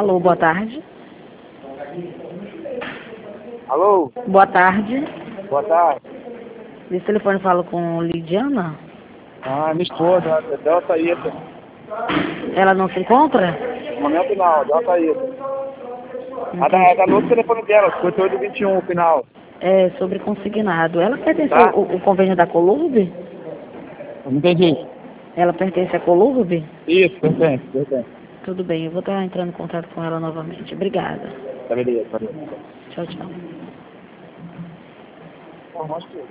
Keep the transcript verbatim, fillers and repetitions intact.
Alô, boa tarde. Alô? Boa tarde. Boa tarde. Esse telefone fala com Lidiana? Ah, minha esposa, Delta Ita. Ela não se encontra? No momento não, Delta Ita. A da, é da novo telefone dela, cinquenta e oito vinte e um, o final. É sobre consignado. Ela pertence Tá. ao, ao convênio da Colurb? Não entendi. Ela pertence à Colurb? Isso, pertence, pertence. Tudo bem, eu vou estar entrando em contato com ela novamente. Obrigada. Tá, beleza, valeu. Tchau, tchau.